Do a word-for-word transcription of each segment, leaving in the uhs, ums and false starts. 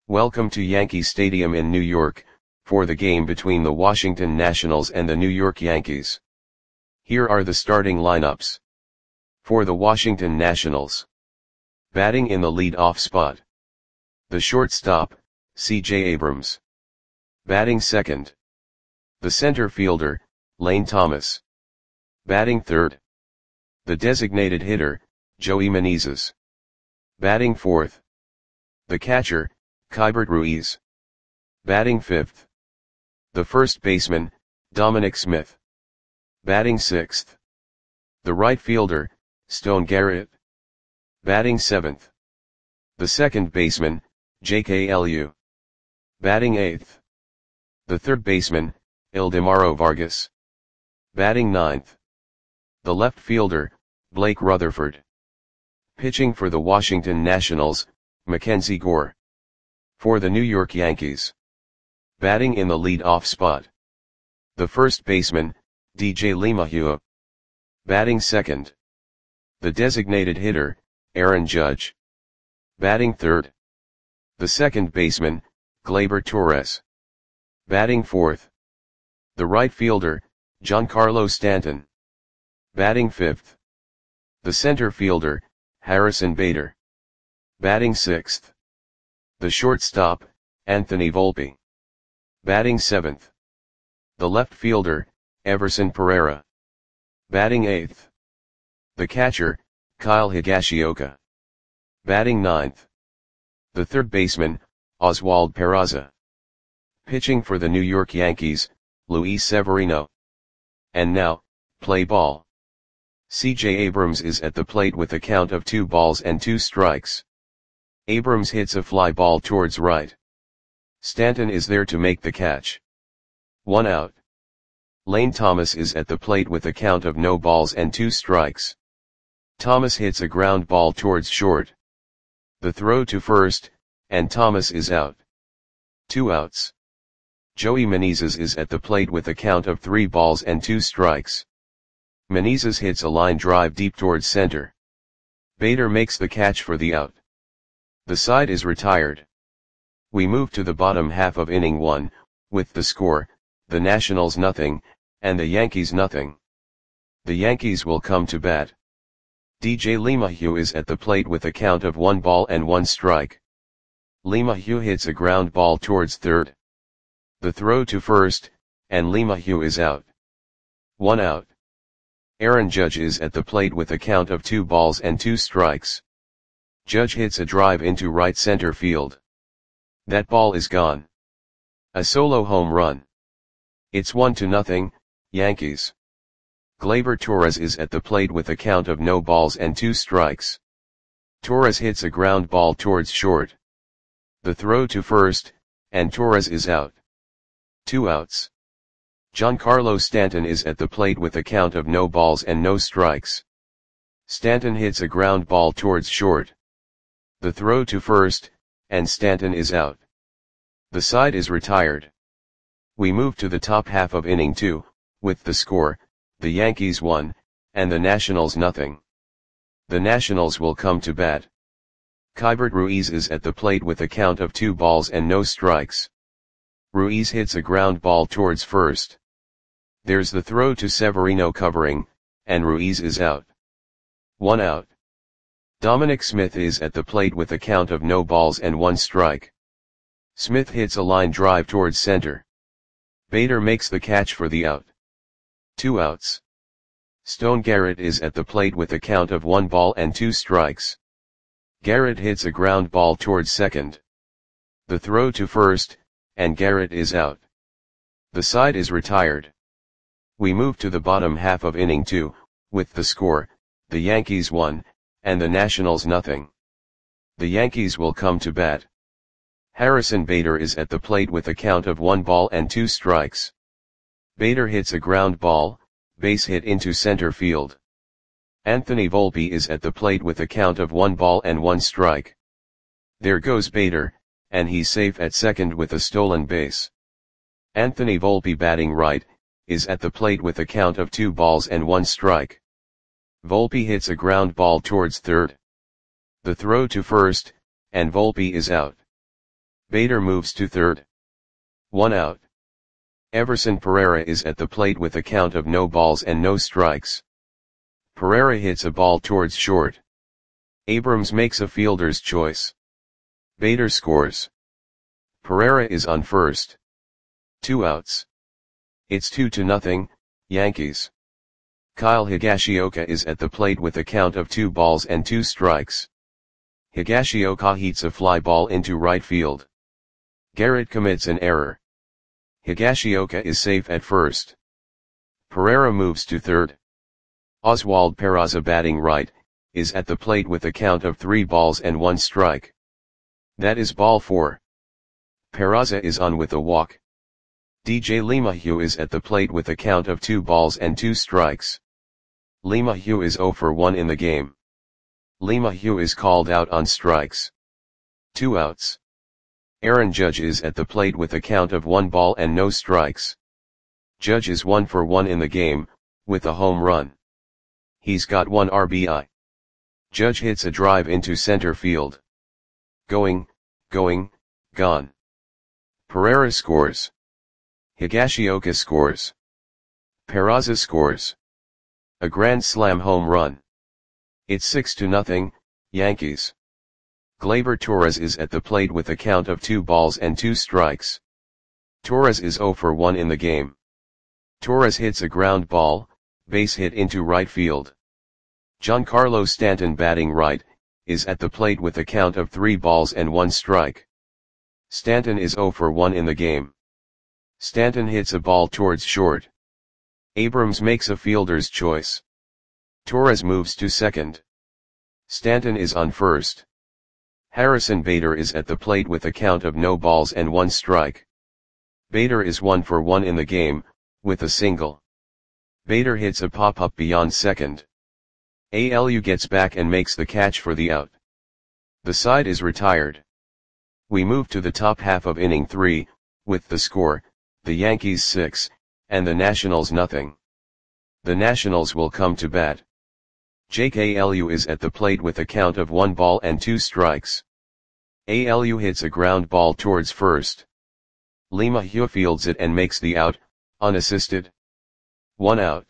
Welcome to Yankee Stadium in New York, for the game between the Washington Nationals and the New York Yankees. Here are the starting lineups. For the Washington Nationals. Batting in the lead-off spot. The shortstop, C J Abrams. Batting second. The center fielder, Lane Thomas. Batting third. The designated hitter, Joey Meneses. Batting fourth. The catcher, Keibert Ruiz. Batting fifth. The first baseman, Dominic Smith. Batting sixth. The right fielder, Stone Garrett. Batting seventh. The second baseman, J K L U. Batting eighth. The third baseman, Ildemaro Vargas. Batting ninth. The left fielder, Blake Rutherford. Pitching for the Washington Nationals, Mackenzie Gore. For the New York Yankees. Batting in the lead-off spot. The first baseman, D J LeMahieu. Batting second. The designated hitter, Aaron Judge. Batting third. The second baseman, Gleyber Torres. Batting fourth. The right fielder, Giancarlo Stanton. Batting fifth. The center fielder, Harrison Bader. Batting sixth. The shortstop, Anthony Volpe. Batting seventh. The left fielder, Everson Pereira. Batting eighth. The catcher, Kyle Higashioka. Batting ninth. The third baseman, Oswald Peraza. Pitching for the New York Yankees, Luis Severino. And now, play ball. C J Abrams is at the plate with a count of two balls and two strikes. Abrams hits a fly ball towards right. Stanton is there to make the catch. One out. Lane Thomas is at the plate with a count of no balls and two strikes. Thomas hits a ground ball towards short. The throw to first, and Thomas is out. Two outs. Joey Meneses is at the plate with a count of three balls and two strikes. Meneses hits a line drive deep towards center. Bader makes the catch for the out. The side is retired. We move to the bottom half of inning one, with the score, the Nationals nothing, and the Yankees nothing. The Yankees will come to bat. D J LeMahieu is at the plate with a count of one ball and one strike. LeMahieu hits a ground ball towards third. The throw to first, and LeMahieu is out. One out. Aaron Judge is at the plate with a count of two balls and two strikes. Judge hits a drive into right center field. That ball is gone. A solo home run. It's one to nothing, Yankees. Gleyber Torres is at the plate with a count of no balls and two strikes. Torres hits a ground ball towards short. The throw to first, and Torres is out. Two outs. Giancarlo Stanton is at the plate with a count of no balls and no strikes. Stanton hits a ground ball towards short. The throw to first, and Stanton is out. The side is retired. We move to the top half of inning two, with the score, the Yankees one, and the Nationals nothing. The Nationals will come to bat. Keibert Ruiz is at the plate with a count of two balls and no strikes. Ruiz hits a ground ball towards first. There's the throw to Severino covering, and Ruiz is out. One out. Dominic Smith is at the plate with a count of no balls and one strike. Smith hits a line drive towards center. Bader makes the catch for the out. Two outs. Stone Garrett is at the plate with a count of one ball and two strikes. Garrett hits a ground ball towards second. The throw to first, and Garrett is out. The side is retired. We move to the bottom half of inning two, with the score, the Yankees one, and the Nationals nothing. The Yankees will come to bat. Harrison Bader is at the plate with a count of one ball and two strikes. Bader hits a ground ball, base hit into center field. Anthony Volpe is at the plate with a count of one ball and one strike. There goes Bader, and he's safe at second with a stolen base. Anthony Volpe, batting right, is at the plate with a count of two balls and one strike. Volpe hits a ground ball towards third. The throw to first, and Volpe is out. Bader moves to third. One out. Everson Pereira is at the plate with a count of no balls and no strikes. Pereira hits a ball towards short. Abrams makes a fielder's choice. Bader scores. Pereira is on first. Two outs. It's two to nothing, Yankees. Kyle Higashioka is at the plate with a count of two balls and two strikes. Higashioka heats a fly ball into right field. Garrett commits an error. Higashioka is safe at first. Pereira moves to third. Oswald Peraza, batting right, is at the plate with a count of three balls and one strike. That is ball four. Peraza is on with a walk. D J LeMahieu is at the plate with a count of two balls and two strikes. LeMahieu is zero for one in the game. LeMahieu is called out on strikes. Two outs. Aaron Judge is at the plate with a count of one ball and no strikes. Judge is one for one in the game, with a home run. He's got one R B I. Judge hits a drive into center field. Going, going, gone. Pereira scores. Higashioka scores. Peraza scores. A grand slam home run. It's six to nothing, Yankees. Gleyber Torres is at the plate with a count of two balls and two strikes. Torres is zero for one in the game. Torres hits a ground ball, base hit into right field. Giancarlo Stanton, batting right, is at the plate with a count of three balls and one strike. Stanton is zero for one in the game. Stanton hits a ball towards short. Abrams makes a fielder's choice. Torres moves to second. Stanton is on first. Harrison Bader is at the plate with a count of no balls and one strike. Bader is one for one in the game, with a single. Bader hits a pop-up beyond second. A L U gets back and makes the catch for the out. The side is retired. We move to the top half of inning three, with the score, the Yankees six, and the Nationals nothing. The Nationals will come to bat. Jake A L U is at the plate with a count of one ball and two strikes. A L U hits a ground ball towards first. LeMahieu fields it and makes the out, unassisted. One out.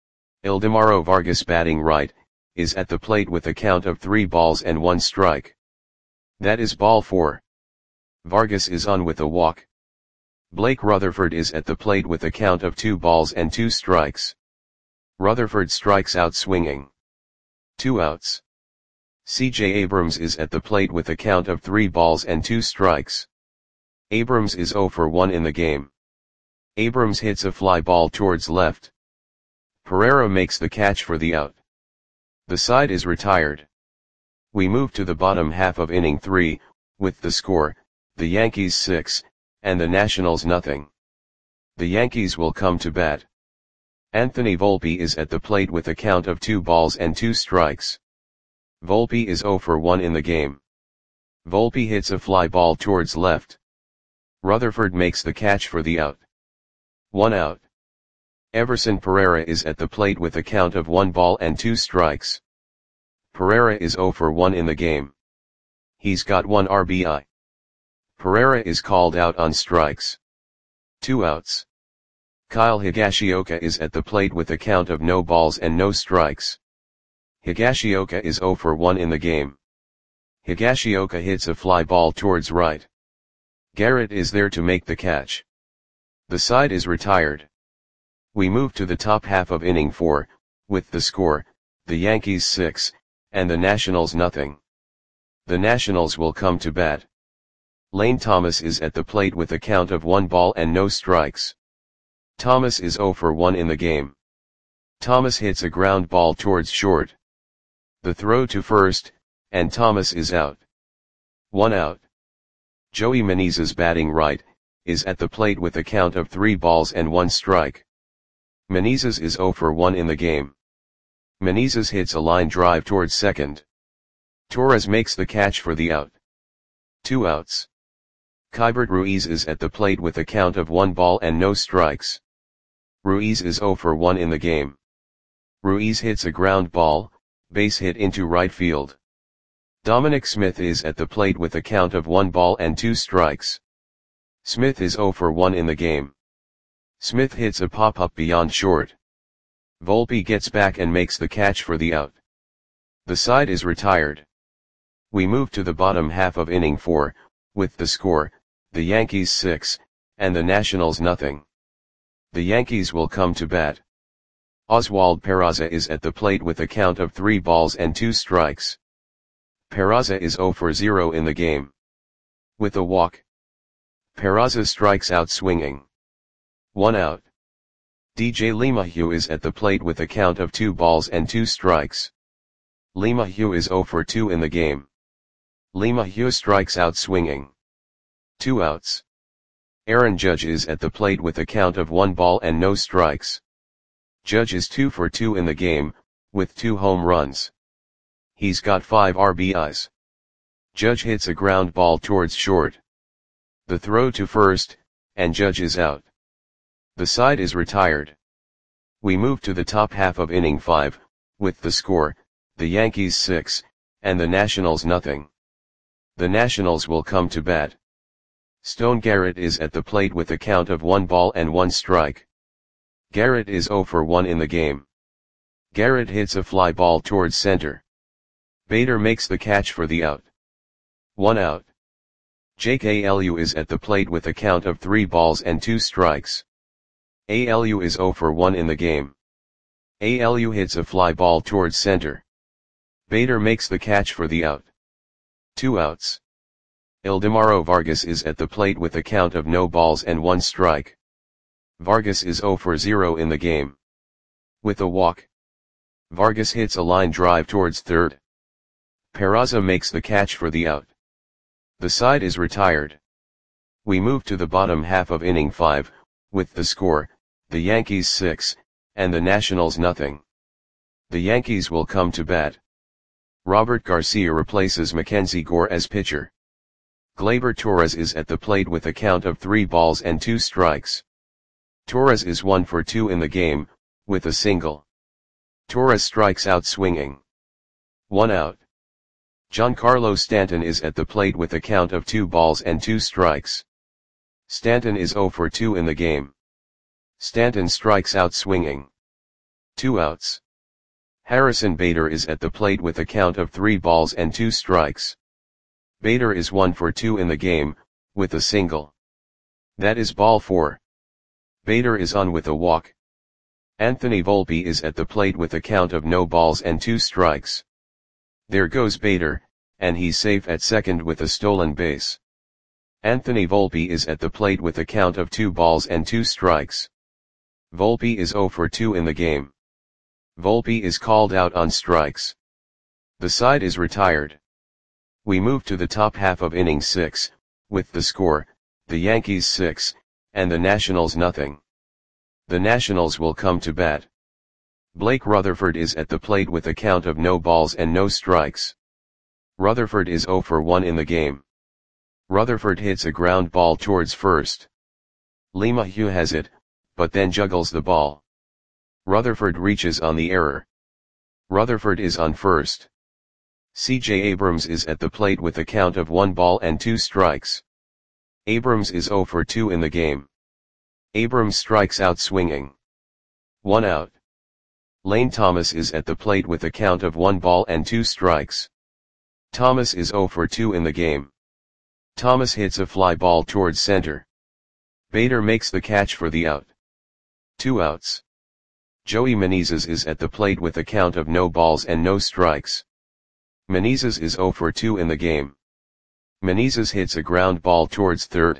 Ildemaro Vargas, batting right, is at the plate with a count of three balls and one strike. That is ball four. Vargas is on with a walk. Blake Rutherford is at the plate with a count of two balls and two strikes. Rutherford strikes out swinging. Two outs. C J Abrams is at the plate with a count of three balls and two strikes. Abrams is zero for one in the game. Abrams hits a fly ball towards left. Pereira makes the catch for the out. The side is retired. We move to the bottom half of inning three, with the score, the Yankees six, and the Nationals nothing. The Yankees will come to bat. Anthony Volpe is at the plate with a count of two balls and two strikes. Volpe is zero for one in the game. Volpe hits a fly ball towards left. Rutherford makes the catch for the out. One out. Everson Pereira is at the plate with a count of one ball and two strikes. Pereira is zero for one in the game. He's got one R B I. Pereira is called out on strikes. Two outs. Kyle Higashioka is at the plate with a count of no balls and no strikes. Higashioka is zero for one in the game. Higashioka hits a fly ball towards right. Garrett is there to make the catch. The side is retired. We move to the top half of inning four, with the score, the Yankees six, and the Nationals nothing. The Nationals will come to bat. Lane Thomas is at the plate with a count of one ball and no strikes. Thomas is zero for one in the game. Thomas hits a ground ball towards short. The throw to first, and Thomas is out. One out. Joey Menezes, batting right, is at the plate with a count of three balls and one strike. Menezes is zero for one in the game. Menezes hits a line drive towards second. Torres makes the catch for the out. Two outs. Keibert Ruiz is at the plate with a count of one ball and no strikes. Ruiz is zero for one in the game. Ruiz hits a ground ball, base hit into right field. Dominic Smith is at the plate with a count of one ball and two strikes. Smith is zero for one in the game. Smith hits a pop-up beyond short. Volpe gets back and makes the catch for the out. The side is retired. We move to the bottom half of inning four, with the score, the Yankees six, and the Nationals nothing. The Yankees will come to bat. Oswald Peraza is at the plate with a count of three balls and two strikes. Peraza is zero for zero in the game. With a walk, Peraza strikes out swinging. One out. D J LeMahieu is at the plate with a count of two balls and two strikes. LeMahieu is zero for two in the game. LeMahieu strikes out swinging. Two outs. Aaron Judge is at the plate with a count of one ball and no strikes. Judge is two for two in the game, with two home runs. He's got five R B Is. Judge hits a ground ball towards short. The throw to first, and Judge is out. The side is retired. We move to the top half of inning five, with the score, the Yankees six, and the Nationals nothing. The Nationals will come to bat. Stone Garrett is at the plate with a count of one ball and one strike. Garrett is zero for one in the game. Garrett hits a fly ball towards center. Bader makes the catch for the out. One out. Jake Alu is at the plate with a count of three balls and two strikes. Alu is zero for one in the game. Alu hits a fly ball towards center. Bader makes the catch for the out. Two outs. Ildemaro Vargas is at the plate with a count of no balls and one strike. Vargas is zero for zero in the game. With a walk, Vargas hits a line drive towards third. Peraza makes the catch for the out. The side is retired. We move to the bottom half of inning five, with the score, the Yankees six, and the Nationals nothing. The Yankees will come to bat. Robert Garcia replaces Mackenzie Gore as pitcher. Gleyber Torres is at the plate with a count of three balls and two strikes. Torres is one for two in the game, with a single. Torres strikes out swinging. One out. Giancarlo Stanton is at the plate with a count of two balls and two strikes. Stanton is zero for two in the game. Stanton strikes out swinging. Two outs. Harrison Bader is at the plate with a count of three balls and two strikes. Bader is one for two in the game, with a single. That is ball four. Bader is on with a walk. Anthony Volpe is at the plate with a count of no balls and two strikes. There goes Bader, and he's safe at second with a stolen base. Anthony Volpe is at the plate with a count of two balls and two strikes. Volpe is zero for two in the game. Volpe is called out on strikes. The side is retired. We move to the top half of inning six, with the score, the Yankees six, and the Nationals nothing. The Nationals will come to bat. Blake Rutherford is at the plate with a count of no balls and no strikes. Rutherford is zero for one in the game. Rutherford hits a ground ball towards first. LeMahieu has it, but then juggles the ball. Rutherford reaches on the error. Rutherford is on first. C J Abrams is at the plate with a count of one ball and two strikes. Abrams is zero for two in the game. Abrams strikes out swinging. One out. Lane Thomas is at the plate with a count of one ball and two strikes. Thomas is zero for two in the game. Thomas hits a fly ball towards center. Bader makes the catch for the out. Two outs. Joey Menezes is at the plate with a count of no balls and no strikes. Menezes is zero for two in the game. Menezes hits a ground ball towards third.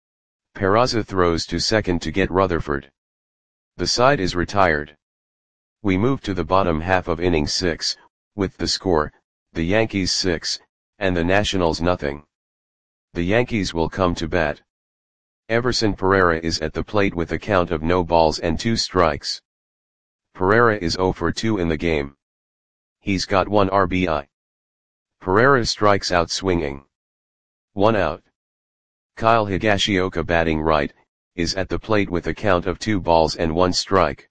Peraza throws to second to get Rutherford. The side is retired. We move to the bottom half of inning six, with the score, the Yankees six, and the Nationals nothing. The Yankees will come to bat. Everson Pereira is at the plate with a count of no balls and two strikes. Pereira is zero for two in the game. He's got one R B I. Pereira strikes out swinging. One out. Kyle Higashioka, batting right, is at the plate with a count of two balls and one strike.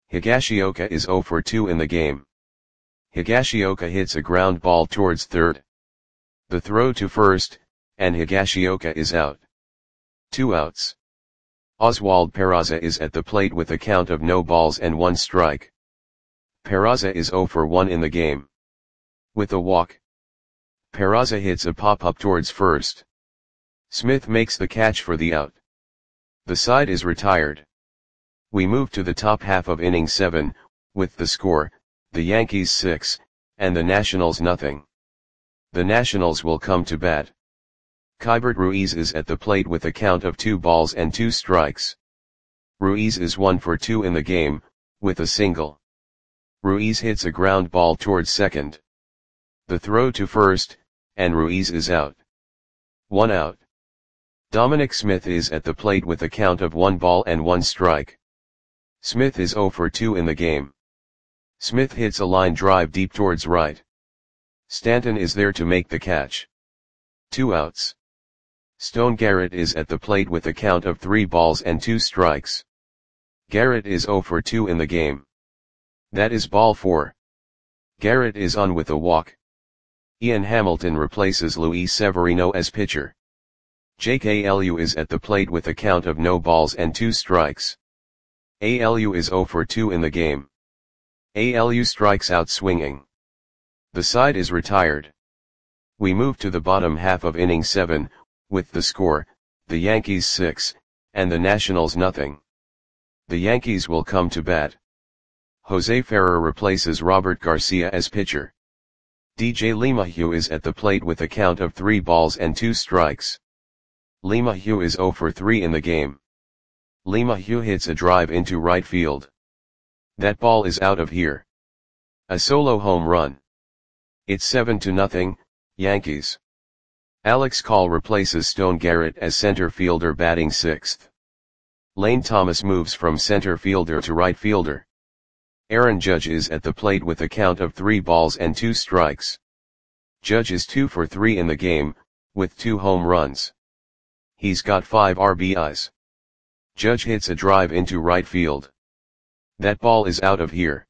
Higashioka is zero for two in the game. Higashioka hits a ground ball towards third. The throw to first, and Higashioka is out. Two outs. Oswald Peraza is at the plate with a count of no balls and one strike. Peraza is oh for one in the game. With a walk, Peraza hits a pop-up towards first. Smith makes the catch for the out. The side is retired. We move to the top half of inning seven, with the score, the Yankees six, and the Nationals nothing. The Nationals will come to bat. Keibert Ruiz is at the plate with a count of two balls and two strikes. Ruiz is one for two in the game, with a single. Ruiz hits a ground ball towards second. The throw to first, and Ruiz is out. One out. Dominic Smith is at the plate with a count of one ball and one strike. Smith is oh for two in the game. Smith hits a line drive deep towards right. Stanton is there to make the catch. Two outs. Stone Garrett is at the plate with a count of three balls and two strikes. Garrett is oh for two in the game. That is ball four. Garrett is on with a walk. Ian Hamilton replaces Luis Severino as pitcher. Jake A L U is at the plate with a count of no balls and two strikes. A L U is oh for two in the game. A L U strikes out swinging. The side is retired. We move to the bottom half of inning seven, with the score, the Yankees six, and the Nationals nothing. The Yankees will come to bat. Jose Ferrer replaces Robert Garcia as pitcher. D J LeMahieu is at the plate with a count of three balls and two strikes. LeMahieu is oh for three in the game. LeMahieu hits a drive into right field. That ball is out of here. A solo home run. It's seven to nothing, Yankees. Alex Call replaces Stone Garrett as center fielder batting sixth. Lane Thomas moves from center fielder to right fielder. Aaron Judge is at the plate with a count of three balls and two strikes. Judge is two for three in the game, with two home runs. He's got five R B Is. Judge hits a drive into right field. That ball is out of here.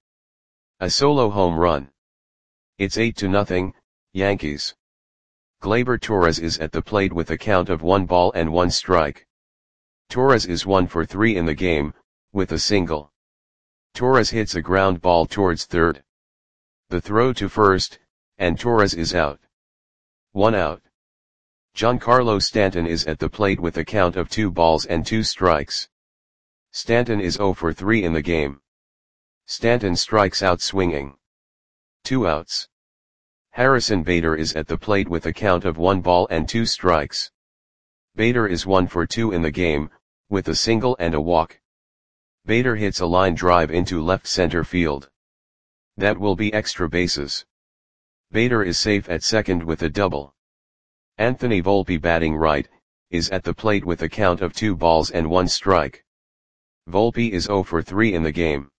A solo home run. It's eight to nothing, Yankees. Gleyber Torres is at the plate with a count of one ball and one strike. Torres is one for three in the game, with a single. Torres hits a ground ball towards third. The throw to first, and Torres is out. One out. Giancarlo Stanton is at the plate with a count of two balls and two strikes. Stanton is oh for three in the game. Stanton strikes out swinging. Two outs. Harrison Bader is at the plate with a count of one ball and two strikes. Bader is one for two in the game, with a single and a walk. Bader hits a line drive into left center field. That will be extra bases. Bader is safe at second with a double. Anthony Volpe, batting right, is at the plate with a count of two balls and one strike. Volpe is oh for three in the game.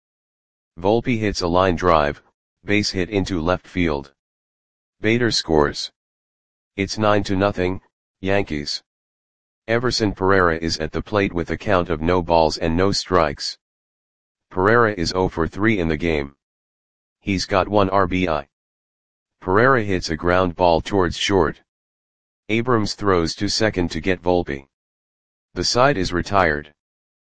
Volpe hits a line drive, base hit into left field. Bader scores. It's nine to nothing, Yankees. Everson Pereira is at the plate with a count of no balls and no strikes. Pereira is oh for three in the game. He's got one R B I. Pereira hits a ground ball towards short. Abrams throws to second to get Volpe. The side is retired.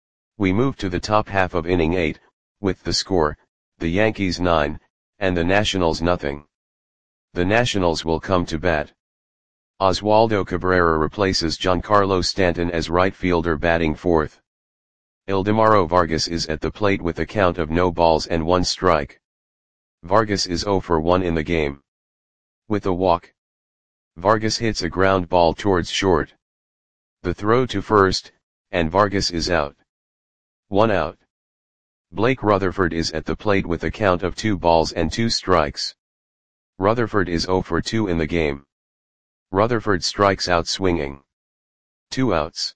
We move to the top half of inning eight, with the score, the Yankees nine, and the Nationals nothing. The Nationals will come to bat. Oswaldo Cabrera replaces Giancarlo Stanton as right fielder batting fourth. Ildemaro Vargas is at the plate with a count of no balls and one strike. Vargas is oh for one in the game. With a walk, Vargas hits a ground ball towards short. The throw to first, and Vargas is out. One out. Blake Rutherford is at the plate with a count of two balls and two strikes. Rutherford is oh for two in the game. Rutherford strikes out swinging. Two outs.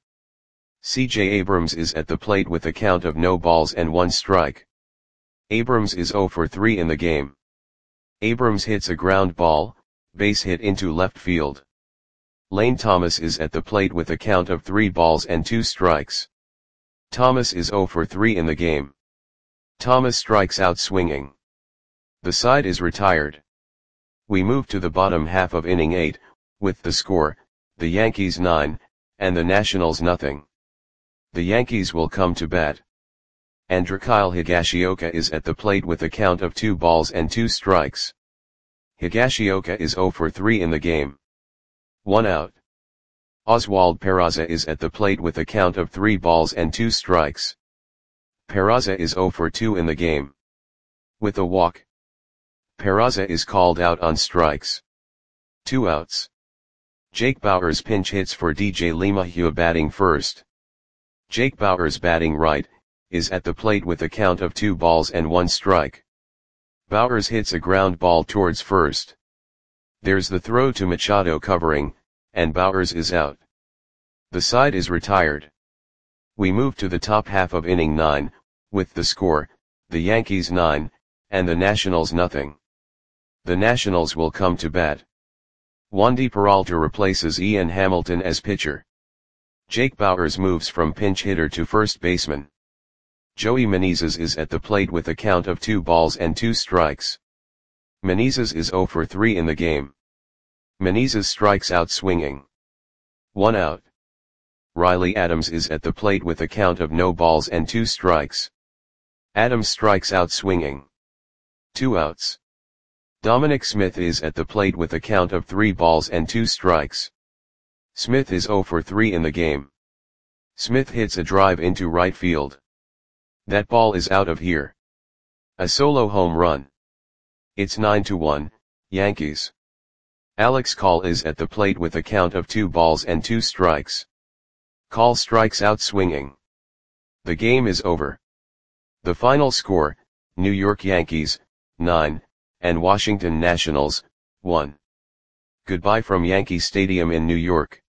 C J Abrams is at the plate with a count of no balls and one strike. Abrams is oh for three in the game. Abrams hits a ground ball, base hit into left field. Lane Thomas is at the plate with a count of three balls and two strikes. Thomas is oh for three in the game. Thomas strikes out swinging. The side is retired. We move to the bottom half of inning eight, With the score, the Yankees nine, and the Nationals nothing. The Yankees will come to bat. Andrikyle Higashioka is at the plate with a count of two balls and two strikes. Higashioka is zero for three in the game. One out. Oswald Peraza is at the plate with a count of three balls and two strikes. Peraza is zero for two in the game. With a walk. Peraza is called out on strikes. Two outs. Jake Bauers pinch hits for D J LeMahieu batting first. Jake Bauers batting right, is at the plate with a count of two balls and one strike. Bauers hits a ground ball towards first. There's the throw to Machado covering, and Bauers is out. The side is retired. We move to the top half of inning nine, with the score, the Yankees nine, and the Nationals nothing. The Nationals will come to bat. Wandy Peralta replaces Ian Hamilton as pitcher. Jake Bauers moves from pinch hitter to first baseman. Joey Menezes is at the plate with a count of two balls and two strikes. Menezes is zero for three in the game. Menezes strikes out swinging. One out. Riley Adams is at the plate with a count of no balls and two strikes. Adams strikes out swinging. Two outs. Dominic Smith is at the plate with a count of three balls and two strikes. Smith is zero for three in the game. Smith hits a drive into right field. That ball is out of here. A solo home run. It's nine to one, Yankees. Alex Call is at the plate with a count of two balls and two strikes. Call strikes out swinging. The game is over. The final score, New York Yankees, nine, and Washington Nationals, one. Goodbye from Yankee Stadium in New York.